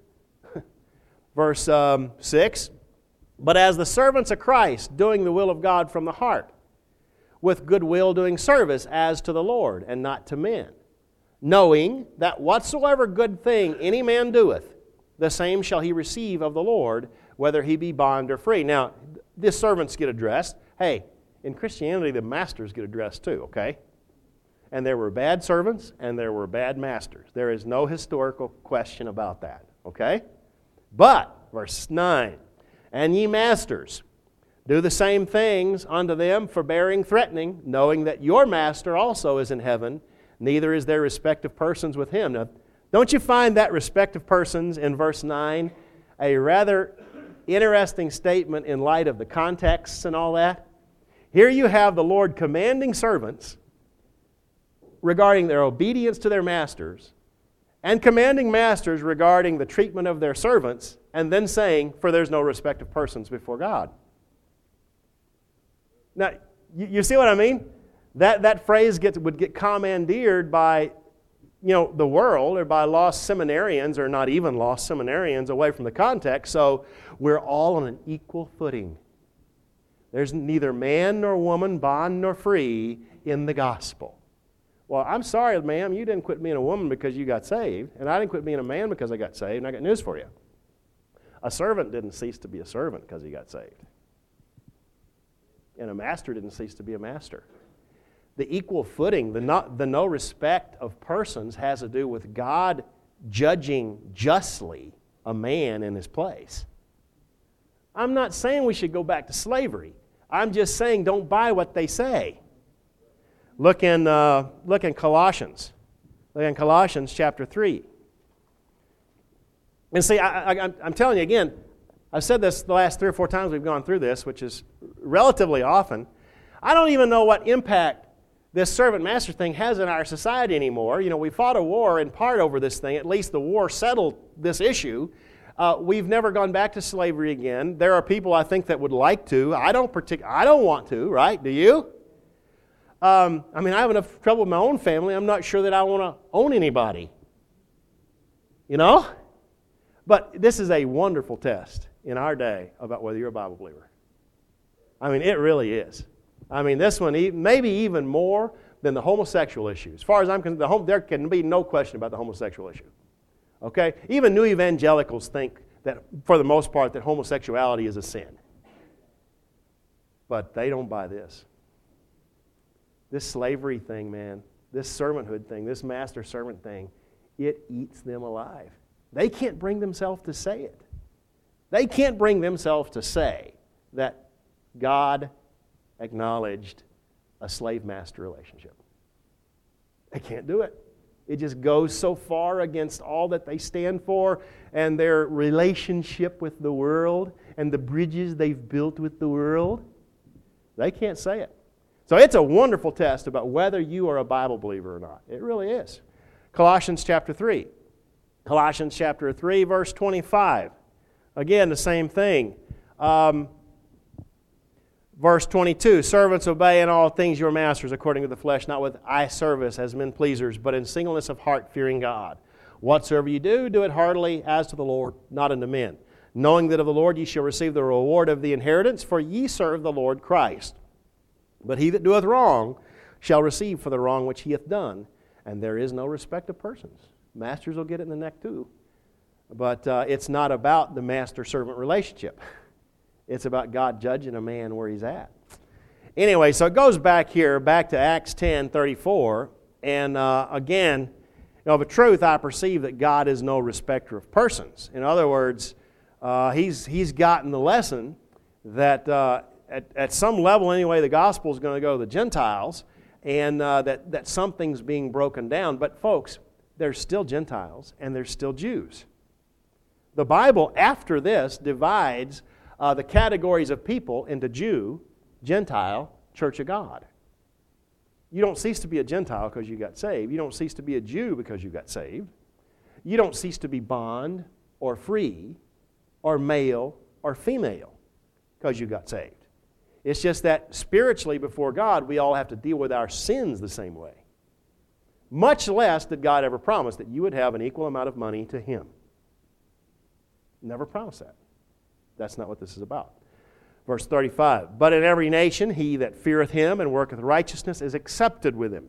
Verse um, six. But as the servants of Christ, doing the will of God from the heart, with good will doing service as to the Lord, and not to men, knowing that whatsoever good thing any man doeth, the same shall he receive of the Lord, whether he be bond or free. Now, the servants get addressed. Hey, in Christianity, the masters get addressed too, okay? And there were bad servants and there were bad masters. There is no historical question about that, okay? But, verse nine, and ye masters, do the same things unto them, forbearing, threatening, knowing that your master also is in heaven, neither is there respect of persons with him. Now, don't you find that respect of persons in verse nine a rather interesting statement in light of the contexts and all that? Here you have the Lord commanding servants regarding their obedience to their masters, and commanding masters regarding the treatment of their servants, and then saying, for there's no respect of persons before God. Now, you, you see what I mean? That, that phrase gets, would get commandeered by, you know, the world, or by lost seminarians, or not even lost seminarians, away from the context, so we're all on an equal footing. There's neither man nor woman, bond nor free in the gospel. Well, I'm sorry, ma'am, you didn't quit being a woman because you got saved, and I didn't quit being a man because I got saved, and I got news for you. A servant didn't cease to be a servant because he got saved. And a master didn't cease to be a master. The equal footing, the, not, the no respect of persons has to do with God judging justly a man in his place. I'm not saying we should go back to slavery. I'm just saying don't buy what they say. Look in, uh, look in Colossians. Look in Colossians chapter three. And see, I, I, I'm telling you again, I've said this the last three or four times we've gone through this, which is relatively often. I don't even know what impact this servant-master thing has in our society anymore. You know, we fought a war in part over this thing. At least the war settled this issue. Uh, we've never gone back to slavery again. There are people, I think, that would like to. I don't partic- I don't want to, right? Do you? Um, I mean, I have enough trouble with my own family. I'm not sure that I want to own anybody. You know? But this is a wonderful test in our day about whether you're a Bible believer. I mean, it really is. I mean, this one maybe even more than the homosexual issue. As far as I'm concerned, the home, there can be no question about the homosexual issue. Okay? Even new evangelicals think that, for the most part, that homosexuality is a sin. But they don't buy this. This slavery thing, man, this servanthood thing, this master-servant thing, it eats them alive. They can't bring themselves to say it. They can't bring themselves to say that God acknowledged a slave-master relationship. They can't do it. It just goes so far against all that they stand for and their relationship with the world and the bridges they've built with the world. They can't say it. So it's a wonderful test about whether you are a Bible believer or not. It really is. Colossians chapter three. Colossians chapter three, verse twenty-five. Again, the same thing. Um, verse twenty-two, servants, obey in all things your masters according to the flesh, not with eye service as men pleasers, but in singleness of heart, fearing God. Whatsoever you do, do it heartily as to the Lord, not unto men, knowing that of the Lord ye shall receive the reward of the inheritance, for ye serve the Lord Christ. But he that doeth wrong shall receive for the wrong which he hath done, and there is no respect of persons. Masters will get it in the neck too. But uh, it's not about the master-servant relationship. It's about God judging a man where he's at. Anyway, so it goes back here, back to Acts ten thirty-four. And uh, again, you know, of a truth, I perceive that God is no respecter of persons. In other words, uh, he's, he's gotten the lesson that uh, at, at some level anyway, the gospel is going to go to the Gentiles, and uh, that, that something's being broken down. But folks, there's still Gentiles and there's still Jews. The Bible, after this, divides uh, the categories of people into Jew, Gentile, Church of God. You don't cease to be a Gentile because you got saved. You don't cease to be a Jew because you got saved. You don't cease to be bond or free or male or female because you got saved. It's just that spiritually before God, we all have to deal with our sins the same way. Much less did God ever promise that you would have an equal amount of money to Him. Never promised that. That's not what this is about. Verse thirty-five, but in every nation he that feareth Him and worketh righteousness is accepted with Him.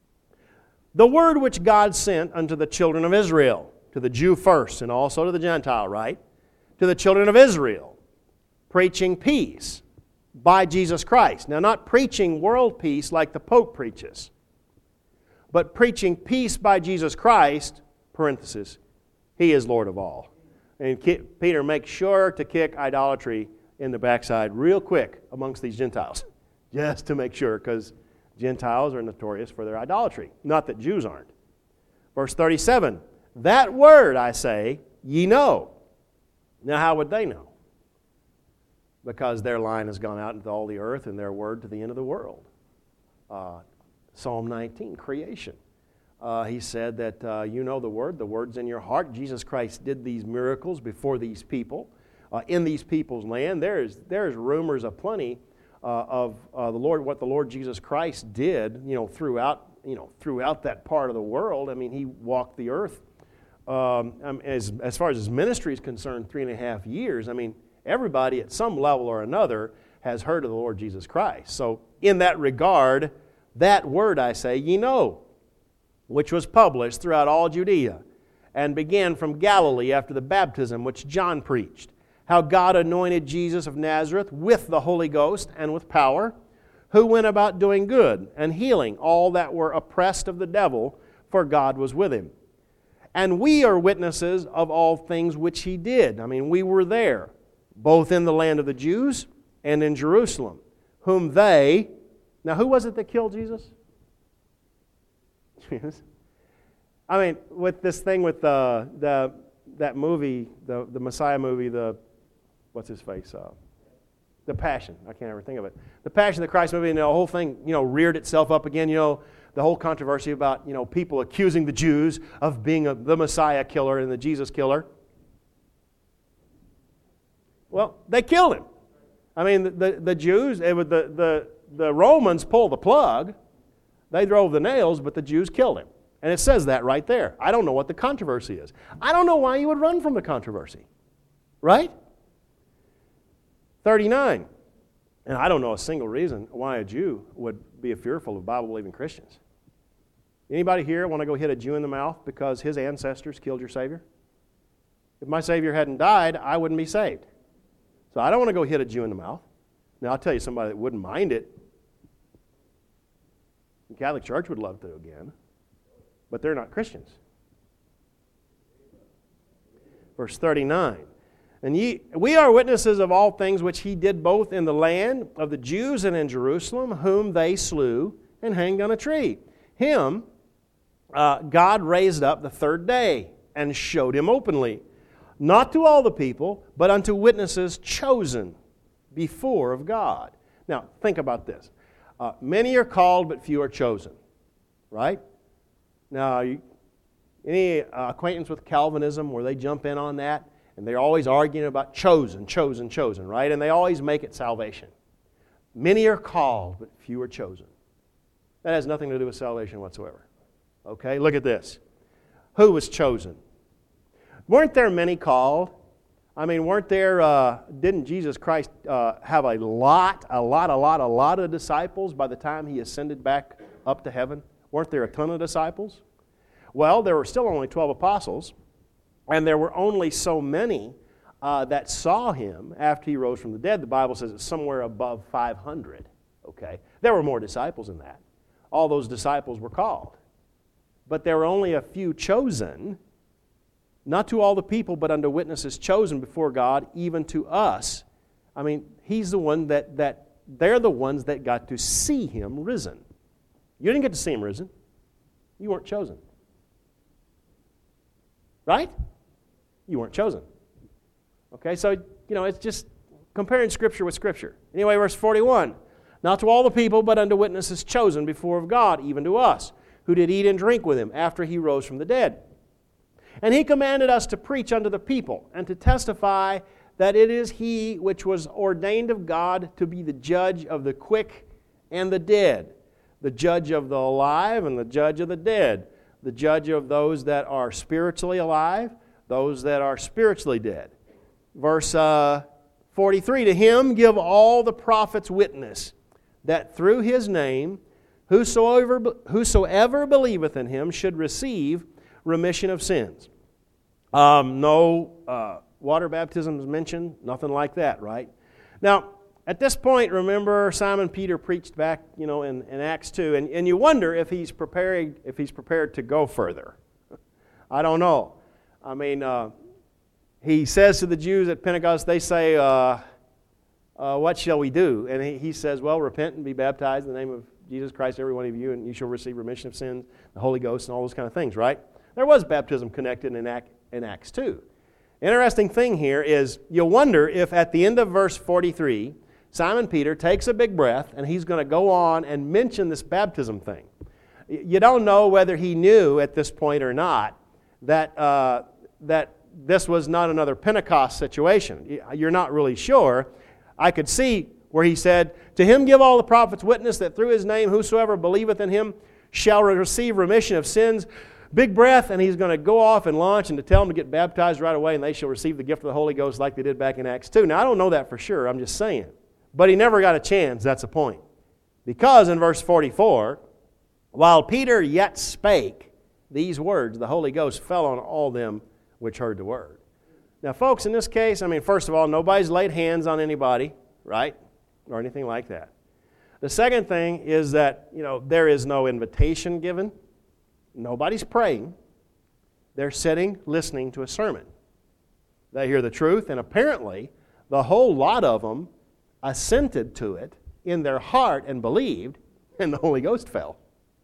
The word which God sent unto the children of Israel, to the Jew first and also to the Gentile, right? To the children of Israel, preaching peace by Jesus Christ. Now, not preaching world peace like the Pope preaches, but preaching peace by Jesus Christ, parenthesis, He is Lord of all. And Peter makes sure to kick idolatry in the backside real quick amongst these Gentiles, just to make sure, because Gentiles are notorious for their idolatry. Not that Jews aren't. Verse thirty-seven, that word, I say, ye know. Now, how would they know? Because their line has gone out into all the earth and their word to the end of the world. Uh, Psalm nineteen, creation. Uh, he said that uh, you know the word, the word's in your heart. Jesus Christ did these miracles before these people. Uh, in these people's land, there's there's rumors aplenty uh, of uh, the Lord, what the Lord Jesus Christ did, you know, throughout you know throughout that part of the world. I mean, He walked the earth um, as as far as His ministry is concerned, three and a half years. I mean, everybody at some level or another has heard of the Lord Jesus Christ. So, in that regard, that word I say, ye know, which was published throughout all Judea, and began from Galilee after the baptism which John preached, how God anointed Jesus of Nazareth with the Holy Ghost and with power, who went about doing good and healing all that were oppressed of the devil, for God was with Him. And we are witnesses of all things which He did. I mean, we were there, both in the land of the Jews and in Jerusalem, whom they... Now, who was it that killed Jesus? I mean, with this thing with the, the that movie, the, the Messiah movie, the... What's his face? Uh, the Passion. I can't ever think of it. The Passion of the Christ movie, and the whole thing, you know, reared itself up again. You know, the whole controversy about, you know, people accusing the Jews of being a, the Messiah killer and the Jesus killer. Well, they killed Him. I mean, the, the, the Jews, it was the, the, the Romans pulled the plug. They drove the nails, but the Jews killed Him. And it says that right there. I don't know what the controversy is. I don't know why you would run from the controversy. Right? thirty-nine. And I don't know a single reason why a Jew would be fearful of Bible-believing Christians. Anybody here want to go hit a Jew in the mouth because his ancestors killed your Savior? If my Savior hadn't died, I wouldn't be saved. So I don't want to go hit a Jew in the mouth. Now, I'll tell you somebody that wouldn't mind it. The Catholic Church would love to again, but they're not Christians. Verse thirty-nine. And ye, we are witnesses of all things which He did both in the land of the Jews and in Jerusalem, whom they slew and hanged on a tree. Him uh, God raised up the third day and showed Him openly, not to all the people, but unto witnesses chosen before of God. Now, think about this. Uh, many are called, but few are chosen. Right? Now, you, any uh, acquaintance with Calvinism where they jump in on that? And they're always arguing about chosen, chosen, chosen, right? And they always make it salvation. Many are called, but few are chosen. That has nothing to do with salvation whatsoever. Okay, look at this. Who was chosen? Weren't there many called? I mean, weren't there, uh, didn't Jesus Christ uh, have a lot, a lot, a lot, a lot of disciples by the time He ascended back up to heaven? Weren't there a ton of disciples? Well, there were still only twelve apostles. And there were only so many uh, that saw Him after He rose from the dead. The Bible says it's somewhere above five hundred. Okay, there were more disciples than that. All those disciples were called. But there were only a few chosen, not to all the people, but unto witnesses chosen before God, even to us. I mean, He's the one that, that they're the ones that got to see Him risen. You didn't get to see Him risen. You weren't chosen. Right? You weren't chosen. Okay, so, you know, it's just comparing Scripture with Scripture. Anyway, verse forty-one. Not to all the people, but unto witnesses chosen before of God, even to us, who did eat and drink with Him after He rose from the dead. And He commanded us to preach unto the people, and to testify that it is He which was ordained of God to be the judge of the quick and the dead, the judge of the alive and the judge of the dead, the judge of those that are spiritually alive, those that are spiritually dead. Verse uh, forty-three, to Him give all the prophets witness, that through His name whosoever, whosoever believeth in Him should receive remission of sins. Um, no uh, water baptism is mentioned, nothing like that, right? Now, At this point, remember, Simon Peter preached back, you know, in, in Acts two, and, and you wonder if he's prepared if he's prepared to go further. I don't know. I mean, uh, he says to the Jews at Pentecost, they say, uh, uh, "What shall we do?" And he, he says, "Well, repent and be baptized in the name of Jesus Christ, every one of you, and you shall receive remission of sins, the Holy Ghost, and all those kind of things." Right? There was baptism connected in, Act, in Acts two. Interesting thing here is you wonder if at the end of verse forty-three. Simon Peter takes a big breath, and he's going to go on and mention this baptism thing. You don't know whether he knew at this point or not that, uh, that this was not another Pentecost situation. You're not really sure. I could see where he said, "To him give all the prophets witness that through his name whosoever believeth in him shall receive remission of sins." Big breath, and he's going to go off and launch and to tell them to get baptized right away, and they shall receive the gift of the Holy Ghost like they did back in Acts two. Now, I don't know that for sure. I'm just saying. But he never got a chance, that's the point. Because in verse forty-four, while Peter yet spake these words, the Holy Ghost fell on all them which heard the word. Now, folks, in this case, I mean, first of all, nobody's laid hands on anybody, right? Or anything like that. The second thing is that, you know, there is no invitation given. Nobody's praying. They're sitting, listening to a sermon. They hear the truth, and apparently, the whole lot of them assented to it in their heart and believed, and the Holy Ghost fell.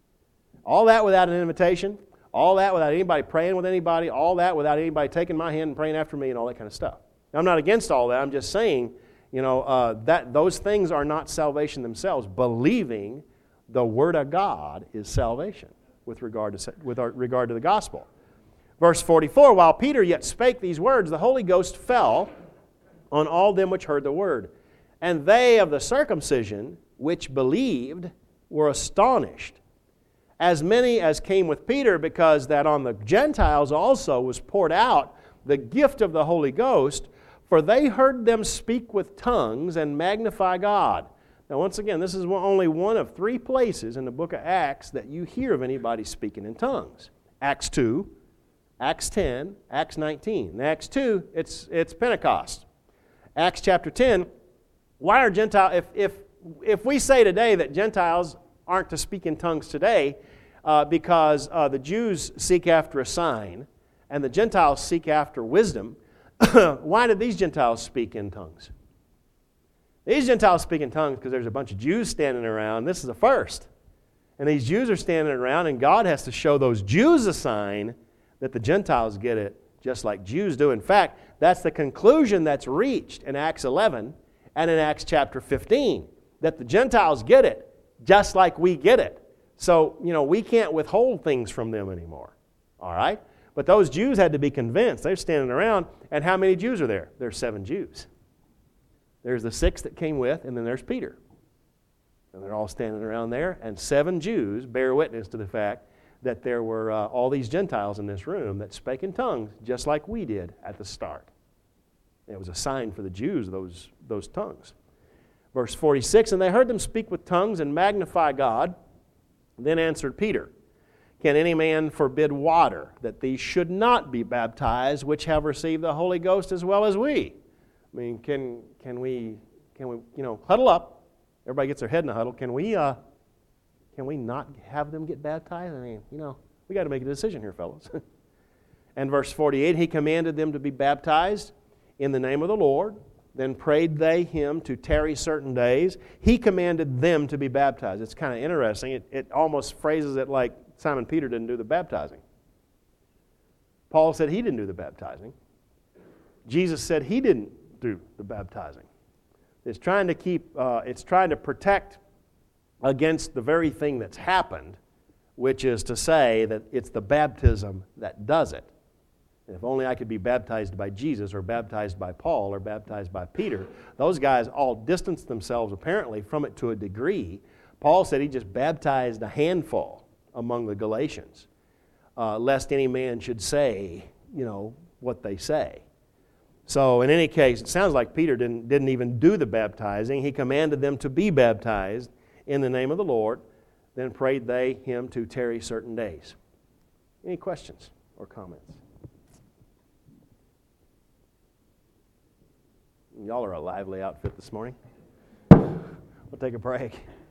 All that without an invitation, all that without anybody praying with anybody, all that without anybody taking my hand and praying after me and all that kind of stuff. Now, I'm not against all that. I'm just saying, you know, uh, that those things are not salvation themselves. Believing the Word of God is salvation with regard to, with regard to the gospel. Verse forty-four, while Peter yet spake these words, the Holy Ghost fell on all them which heard the word. And they of the circumcision which believed were astonished, as many as came with Peter, because that on the Gentiles also was poured out the gift of the Holy Ghost, for they heard them speak with tongues and magnify God. Now, once again, this is only one of three places in the book of Acts that you hear of anybody speaking in tongues. Acts two, Acts ten, Acts nineteen. In Acts two, it's, it's Pentecost. Acts chapter ten, why are Gentiles, if, if, if we say today that Gentiles aren't to speak in tongues today uh, because uh, the Jews seek after a sign and the Gentiles seek after wisdom, why did these Gentiles speak in tongues? These Gentiles speak in tongues because there's a bunch of Jews standing around. This is the first. And these Jews are standing around, and God has to show those Jews a sign that the Gentiles get it just like Jews do. In fact, that's the conclusion that's reached in Acts eleven and in Acts chapter fifteen, that the Gentiles get it just like we get it. So, you know, we can't withhold things from them anymore. All right? But those Jews had to be convinced. They're standing around, and how many Jews are there? There's seven Jews. There's the six that came with, and then there's Peter. And they're all standing around there, and seven Jews bear witness to the fact that there were uh, all these Gentiles in this room that spake in tongues just like we did at the start. It was a sign for the Jews, those, those tongues. Verse forty-six, and they heard them speak with tongues and magnify God. Then answered Peter, can any man forbid water, that these should not be baptized, which have received the Holy Ghost as well as we? I mean, can can we, can we you know, huddle up. Everybody gets their head in a huddle. Can we, uh, can we not have them get baptized? I mean, you know, we got to make a decision here, fellows. And verse forty-eight, he commanded them to be baptized in the name of the Lord. Then prayed they him to tarry certain days. He commanded them to be baptized. It's kind of interesting. It, it almost phrases it like Simon Peter didn't do the baptizing. Paul said he didn't do the baptizing. Jesus said he didn't do the baptizing. It's trying to keep, uh, it's trying to protect against the very thing that's happened, which is to say that it's the baptism that does it. And if only I could be baptized by Jesus or baptized by Paul or baptized by Peter. Those guys all distanced themselves apparently from it to a degree. Paul said he just baptized a handful among the Galatians, uh, lest any man should say, you know, what they say. So in any case, it sounds like Peter didn't, didn't even do the baptizing. He commanded them to be baptized in the name of the Lord. Then prayed they him to tarry certain days. Any questions or comments? Y'all are a lively outfit this morning. We'll take a break.